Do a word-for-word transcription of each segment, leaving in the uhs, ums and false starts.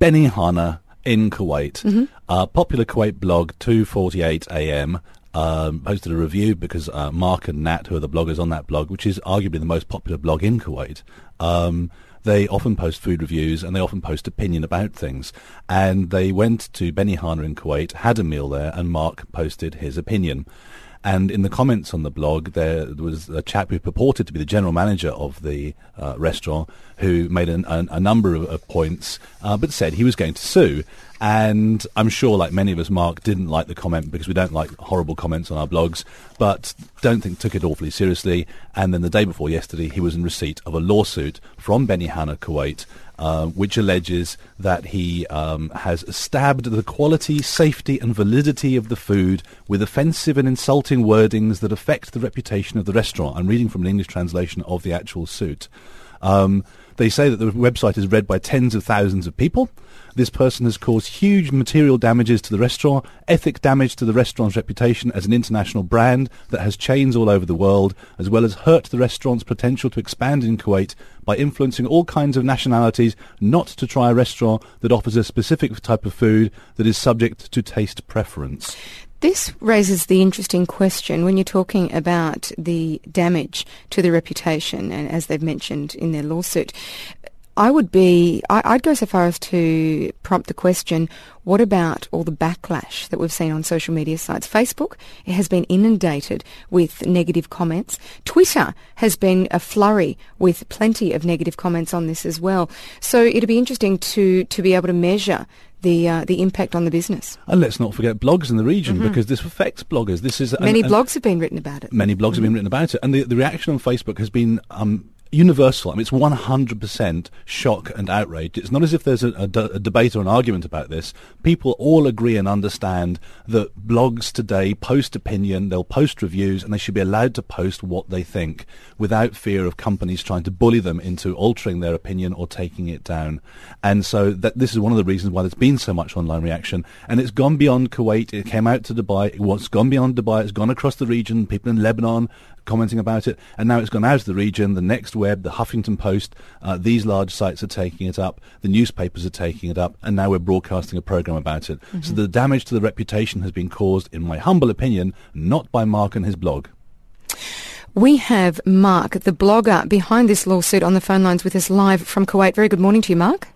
Benihana in Kuwait. Mm-hmm. Uh, popular Kuwait blog, two forty-eight a m, um, posted a review because uh, Mark and Nat, who are the bloggers on that blog, which is arguably the most popular blog in Kuwait, um, they often post food reviews and they often post opinion about things. And they went to Benihana in Kuwait, had a meal there, and Mark posted his opinion. And in the comments on the blog, there was a chap who purported to be the general manager of the uh, restaurant who made an, an, a number of, of points, uh, but said he was going to sue. And I'm sure, like many of us, Mark didn't like the comment because we don't like horrible comments on our blogs, but don't think took it awfully seriously. And then the day before yesterday, he was in receipt of a lawsuit from Benihana, Kuwait, Uh, which alleges that he um, has stabbed the quality, safety and validity of the food with offensive and insulting wordings that affect the reputation of the restaurant. I'm reading from an English translation of the actual suit. Um, they say that the website is read by tens of thousands of people. This person has caused huge material damages to the restaurant, ethic damage to the restaurant's reputation as an international brand that has chains all over the world, as well as hurt the restaurant's potential to expand in Kuwait by influencing all kinds of nationalities not to try a restaurant that offers a specific type of food that is subject to taste preference. This raises the interesting question when you're talking about the damage to the reputation, and as they've mentioned in their lawsuit. I would be, I, I'd go so far as to prompt the question, what about all the backlash that we've seen on social media sites? Facebook, it has been inundated with negative comments. Twitter has been a flurry with plenty of negative comments on this as well. So it'd be interesting to, to be able to measure the uh, the impact on the business. And let's not forget blogs in the region, mm-hmm. because this affects bloggers. This is Many an, blogs have been written about it. Many blogs mm-hmm. have been written about it. And the, the reaction on Facebook has been Um, universal. I mean, it's one hundred percent shock and outrage. It's not as if there's a, a, a debate or an argument about this. People all agree and understand that blogs today post opinion, they'll post reviews, and they should be allowed to post what they think without fear of companies trying to bully them into altering their opinion or taking it down. And so that this is one of the reasons why there's been so much online reaction. And it's gone beyond Kuwait. It came out to Dubai. It's gone beyond Dubai. It's gone across the region. People in Lebanon commenting about it, and now it's gone out of the region. The Next Web, the Huffington Post, uh, these large sites are taking it up, the newspapers are taking it up, and now we're broadcasting a program about it. Mm-hmm. So the damage to the reputation has been caused, in my humble opinion, not by Mark and his blog. We have Mark, the blogger behind this lawsuit, on the phone lines with us live from Kuwait. Very good morning to you, Mark.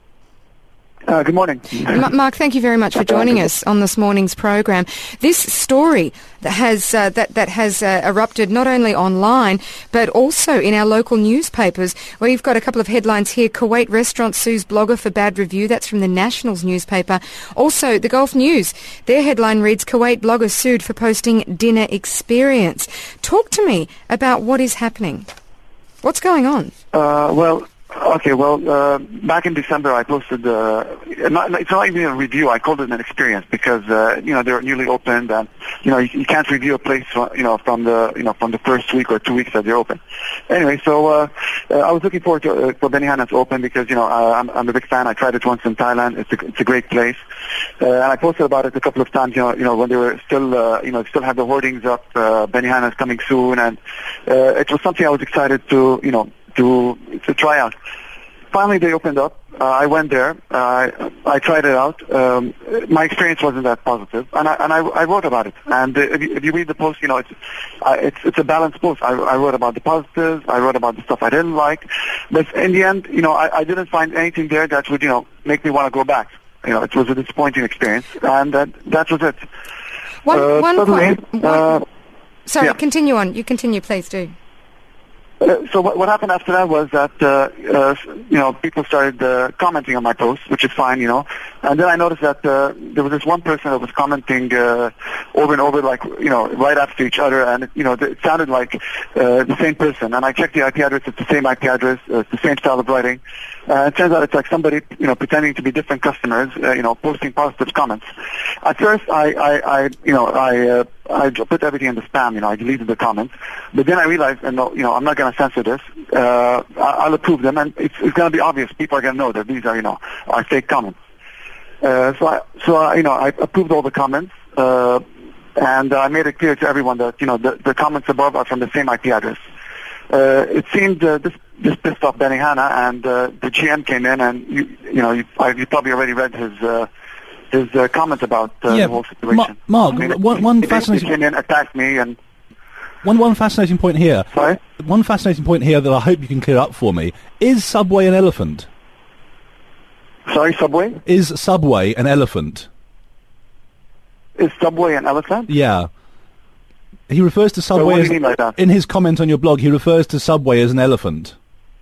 Uh, good morning. M- Mark, thank you very much for joining us on this morning's program. This story that has uh, that that has uh, erupted not only online but also in our local newspapers. Well, you've got a couple of headlines here. Kuwait restaurant sues blogger for bad review. That's from the Nationals newspaper. Also, the Gulf News. Their headline reads, Kuwait blogger sued for posting dinner experience. Talk to me about what is happening. What's going on? Uh, well. Okay, well, uh, back in December I posted, uh, not, it's not even a review, I called it an experience because, uh, you know, they're newly opened and, you know, you, you can't review a place, you know, from the, you know, from the first week or two weeks that they're open. Anyway, so, uh, uh I was looking forward to, uh, for Benihana to open because, you know, uh, I'm, I'm a big fan. I tried it once in Thailand. It's a, it's a great place. Uh, and I posted about it a couple of times, you know, you know, when they were still, uh, you know, still had the hoardings up, uh, Benihana is coming soon, and, uh, it was something I was excited to, you know, to to try out. Finally, they opened up. Uh, I went there. Uh, I tried it out. Um, my experience wasn't that positive, and I and I, I wrote about it. And uh, if, you, if you read the post, you know it's uh, it's it's a balanced post. I, I wrote about the positives. I wrote about the stuff I didn't like. But in the end, you know, I, I didn't find anything there that would you know make me want to go back. You know, it was a disappointing experience, and that that was it. One uh, one suddenly, point. Uh, Sorry, yeah. continue on. You continue, please do. Uh, so what, what happened after that was that, uh, uh, you know, people started uh, commenting on my posts, which is fine, you know. And then I noticed that uh, there was this one person that was commenting uh, over and over, like, you know, right after each other. And, you know, it sounded like uh, the same person. And I checked the I P address. It's the same I P address. Uh, it's the same style of writing. Uh, it turns out it's like somebody, you know, pretending to be different customers, uh, you know, posting positive comments. At first, I, I, I you know, I, uh, I put everything in the spam, you know, I deleted the comments. But then I realized, and you know, I'm not going to censor this. Uh, I'll approve them, and it's, it's going to be obvious. People are going to know that these are, you know, are fake comments. Uh, so, I, so I, you know, I approved all the comments, uh, and I made it clear to everyone that, you know, the, the comments above are from the same I P address. Uh, it seemed uh, this this pissed off Benihana, and uh, the G M came in, and you, you know, you, I, you probably already read his uh, his uh, comment about uh, yeah, the whole situation. Ma- Mark, I mean, one, one he, fascinating he came in, attacked me, and one one fascinating point here. Sorry? One fascinating point here that I hope you can clear up for me: is Subway an elephant? Sorry, Subway? Is Subway an elephant? Is Subway an elephant? Yeah. He refers to Subway what do as, you mean by that? in his comment on your blog, he refers to Subway as an elephant.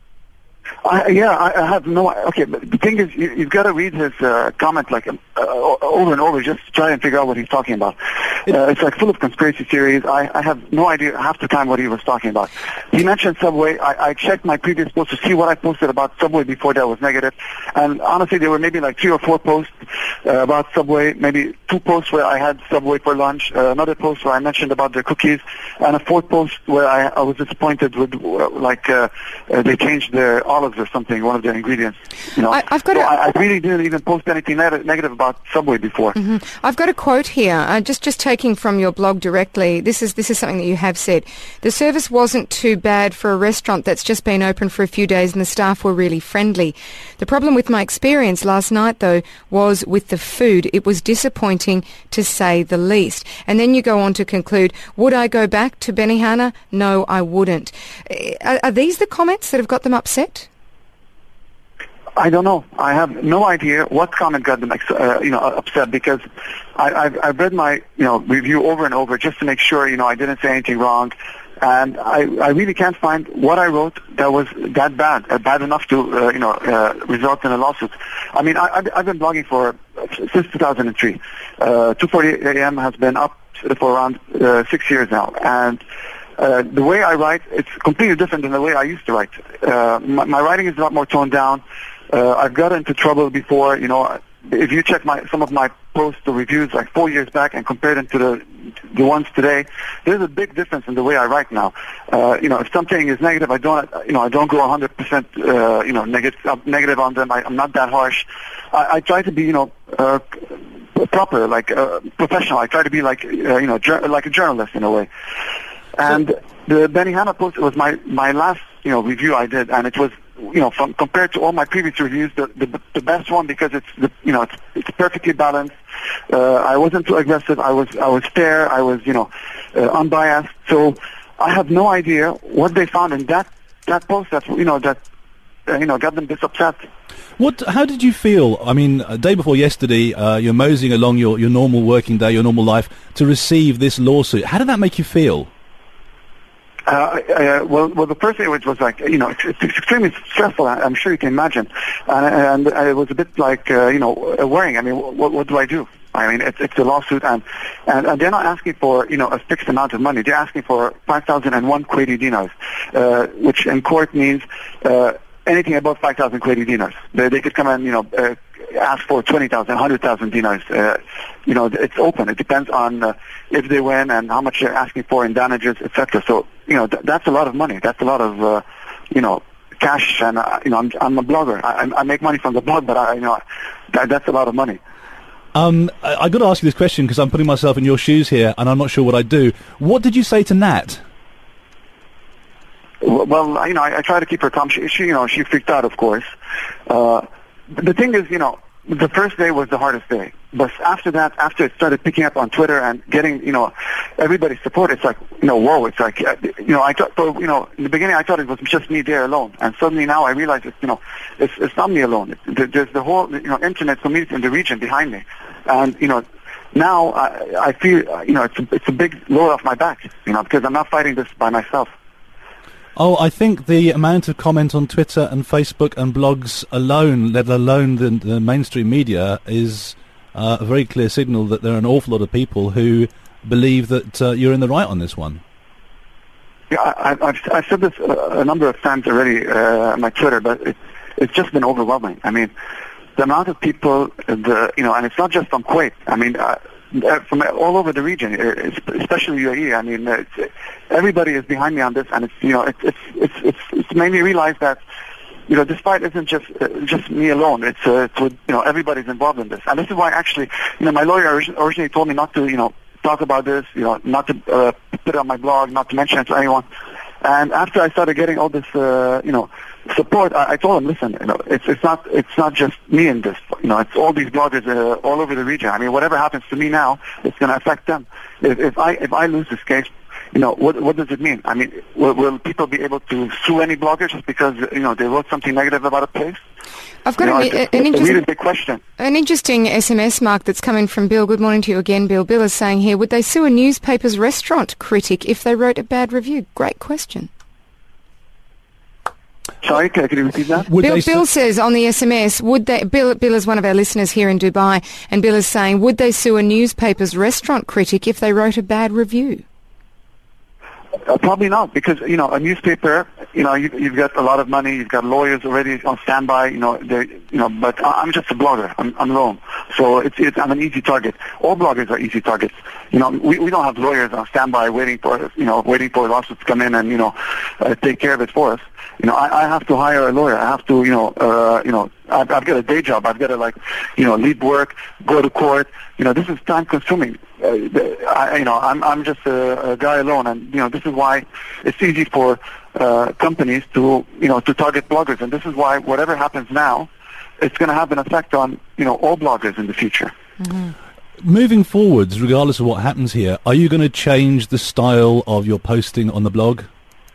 I, yeah, I, I have no. Okay, but the thing is, you, you've got to read his uh, comment like uh, over and over just to try and figure out what he's talking about. Uh, it's like full of conspiracy theories. I, I have no idea half the time what he was talking about. He mentioned Subway. I, I checked my previous posts to see what I posted about Subway before that was negative, and honestly, there were maybe like three or four posts uh, about Subway. Maybe two posts where I had Subway for lunch, uh, another post where I mentioned about their cookies, and a fourth post where I, I was disappointed with uh, like uh, uh, they changed their olives or something, one of their ingredients. You know, I, I've got so a, I, I really didn't even post anything neg- negative about Subway before. Mm-hmm. I've got a quote here, uh, just just taking from your blog directly. This is this is something that you have said. The service wasn't too bad for a restaurant that's just been open for a few days, and the staff were really friendly. The problem with my experience last night, though, was with the food. It was disappointing, to say the least. And then you go on to conclude, would I go back to Benihana? No, I wouldn't. Are, are these the comments that have got them upset? I don't know. I have no idea what comment got them, uh, you know, upset, because I, I've, I've read my, you know, review over and over just to make sure, you know, I didn't say anything wrong, and I, I really can't find what I wrote that was that bad, uh, bad enough to, uh, you know, uh, result in a lawsuit. I mean, I, I've, I've been blogging for since two thousand three. Uh, two forty A M has been up for around uh, six years now, and Uh, the way I write, it's completely different than the way I used to write. Uh, my, my writing is a lot more toned down. Uh, I've got into trouble before. You know, if you check my some of my posts or reviews like four years back and compare them to the the ones today, there's a big difference in the way I write now. Uh, you know, if something is negative, I don't, you know, I don't go one hundred percent, uh, you know, negative negative on them. I, I'm not that harsh. I, I try to be, you know, uh, proper, like uh, professional. I try to be like, uh, you know, jur- like a journalist in a way. And the Benihana post was my, my last, you know, review I did, and it was, you know, from compared to all my previous reviews, the the, the best one, because it's, the, you know, it's, it's perfectly balanced. Uh, I wasn't too aggressive. I was I was fair. I was, you know, uh, unbiased. So I have no idea what they found in that that post that, you know, that uh, you know got them this upset. What? How did you feel? I mean, a day before yesterday, uh, you're moseying along your, your normal working day, your normal life, to receive this lawsuit. How did that make you feel? Uh, uh, well, well, the first day was, was like, you know, it's, it's extremely stressful. I'm sure you can imagine, and, and it was a bit like, uh, you know, worrying. I mean, what, what do I do? I mean, it's, it's a lawsuit, and, and and they're not asking for, you know, a fixed amount of money. They're asking for five thousand and one Kuwaiti dinars, uh, which in court means uh, anything above five thousand Kuwaiti dinars. They, they could come and, you know, uh, ask for twenty thousand, one hundred thousand dinars. Uh, you know, it's open. It depends on uh, if they win and how much they're asking for in damages, et cetera. So, you know, th- that's a lot of money. That's a lot of, uh, you know, cash. And, uh, you know, I'm, I'm a blogger. I, I make money from the blog, but, I, you know, that, that's a lot of money. Um, I, I got to ask you this question because I'm putting myself in your shoes here, and I'm not sure what I'd do. What did you say to Nat? Well, you know, I, I try to keep her calm. She, she, you know, she freaked out, of course. Uh, the thing is, you know, the first day was the hardest day. But after that, after it started picking up on Twitter and getting, you know, everybody's support, it's like, you know, whoa, it's like, uh, you know, I thought, so, you know, in the beginning I thought it was just me there alone. And suddenly now I realize it's, you know, it's, it's not me alone. It's, there's the whole, you know, internet community in the region behind me. And, you know, now I, I feel, uh, you know, it's a, it's a big load off my back, you know, because I'm not fighting this by myself. Oh, I think the amount of comment on Twitter and Facebook and blogs alone, let alone the, the mainstream media, is uh, a very clear signal that there are an awful lot of people who believe that uh, you're in the right on this one. Yeah, I, I've, I've said this a, a number of times already uh, on my Twitter, but it, it's just been overwhelming. I mean, the amount of people, the you know, and it's not just from Kuwait. I mean, uh, from all over the region, especially U A E. I mean, it's, everybody is behind me on this, and it's you know, it's it's it's it's, it's made me realize that you know, this fight isn't just uh, just me alone. It's uh, it's with, you know, everybody's involved in this, and this is why actually, you know, my lawyer orig- originally told me not to, you know, talk about this, you know, not to uh, put it on my blog, not to mention it to anyone. And after I started getting all this, uh, you know, support, I, I told him, listen, you know, it's it's not it's not just me in this. You know, it's all these bloggers uh, all over the region. I mean, whatever happens to me now, it's going to affect them. If, if I if I lose this case, you know, what what does it mean? I mean, will, will people be able to sue any blogger just because, you know, they wrote something negative about a place? I've got you know, a, it's, an, it's interesting, a really big question. An interesting S M S, Mark, that's coming from Bill. Good morning to you again, Bill. Bill is saying here, would they sue a newspaper's restaurant critic if they wrote a bad review? Great question. Sorry, can, can you repeat that? Would Bill, Bill says on the S M S, would they? Bill, Bill is one of our listeners here in Dubai, and Bill is saying, would they sue a newspaper's restaurant critic if they wrote a bad review? Uh, probably not, because, you know, a newspaper, you know, you, you've got a lot of money, you've got lawyers already on standby, you know, they, you know, but I'm just a blogger. I'm, I'm alone. So it's, it's, I'm an easy target. All bloggers are easy targets. You know, we, we don't have lawyers on standby waiting for, you know, waiting for lawsuits to come in and, you know, uh, take care of it for us. You know, I, I have to hire a lawyer. I have to, you know, uh, you know, I've, I've got a day job. I've got to, like, you know, leave work, go to court. You know, this is time consuming. Uh, I, you know, I'm I'm just a, a guy alone, and you know, this is why it's easy for uh, companies to, you know, to target bloggers, and this is why whatever happens now, it's going to have an effect on, you know, all bloggers in the future. Mm-hmm. Moving forwards, regardless of what happens here, are you going to change the style of your posting on the blog?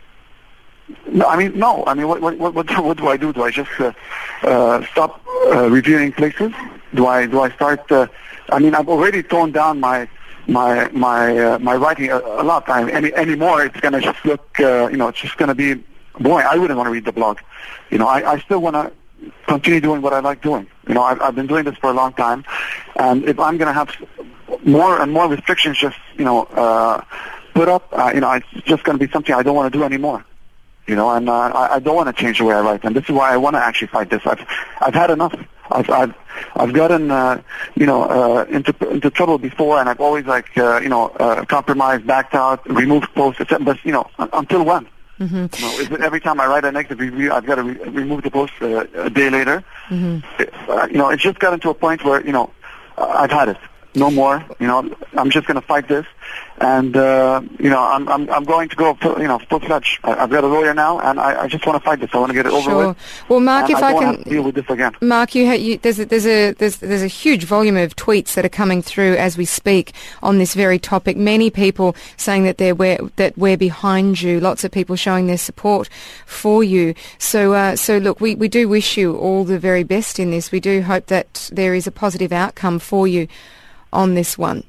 No, I mean, no. I mean, what what what, what do I do? Do I just uh, uh, stop uh, reviewing places? Do I do I start? Uh, I mean, I've already toned down my my my uh, my writing a, a lot. I, any anymore, it's gonna just look. Uh, you know, it's just gonna be boring. I wouldn't want to read the blog. You know, I, I still want to continue doing what I like doing. You know, I've, I've been doing this for a long time, and if I'm gonna have more and more restrictions, just you know, uh, put up, uh, you know, it's just gonna be something I don't want to do anymore. You know, and uh, I, I don't want to change the way I write, and this is why I want to actually fight this. I've I've had enough. I've I've I've gotten uh, you know uh, into into trouble before, and I've always like uh, you know uh, compromised, backed out, removed posts, et cetera. But you know, until when? Mm-hmm. You know, is it every time I write a negative review, I've got to re- remove the post uh, a day later? Mm-hmm. It, uh, you know, it's just gotten to a point where you know I've had it. No more. You know, I'm just going to fight this, and uh, you know, I'm I'm I'm going to go, full, you know, full fledged. I've got a lawyer now, and I, I just want to fight this. I want to get it over sure. with. Well, Mark, if I, I, don't can have to deal with this again. Mark, you, ha- you there's a, there's a there's there's a huge volume of tweets that are coming through as we speak on this very topic. Many people saying that they're we're, that we're behind you. Lots of people showing their support for you. So uh, so look, we we do wish you all the very best in this. We do hope that there is a positive outcome for you on this one.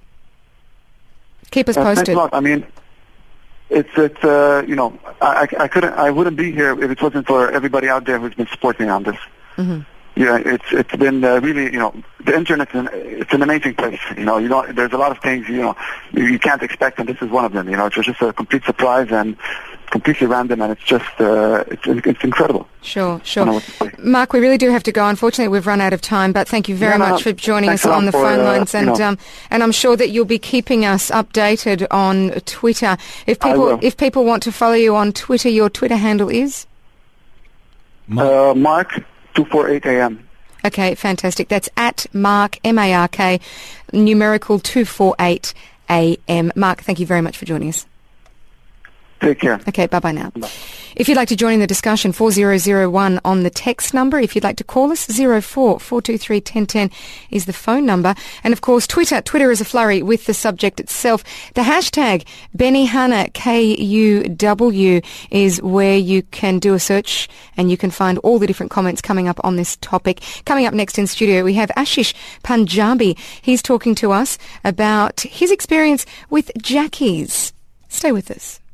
Keep us uh, posted. Thanks a lot. I mean, it's it's uh, you know, I, I couldn't I wouldn't be here if it wasn't for everybody out there who's been supporting me on this. Mm-hmm. Yeah, it's it's been uh, really, you know, the internet, it's an amazing place. You know, you don't, there's a lot of things, you know, you, you can't expect, and this is one of them. You know, it's just a complete surprise and completely random, and it's just, uh, it's it's incredible. Sure, sure. Mark, we really do have to go. Unfortunately, we've run out of time, but thank you very no, no, much for joining us on the for, phone lines, uh, and you know. um, and I'm sure that you'll be keeping us updated on Twitter. If people if people want to follow you on Twitter, your Twitter handle is? Uh, Mark two forty-eight A M. Okay, fantastic. That's at Mark, M A R K, numerical two forty-eight A M. Mark, thank you very much for joining us. Take care. Okay, bye-bye now. Bye. If you'd like to join in the discussion, four zero zero one on the text number. If you'd like to call us, zero four four two three one zero one zero is the phone number. And, of course, Twitter. Twitter is a flurry with the subject itself. The hashtag Benihana, K U W, is where you can do a search and you can find all the different comments coming up on this topic. Coming up next in studio, we have Ashish Punjabi. He's talking to us about his experience with Jackies. Stay with us.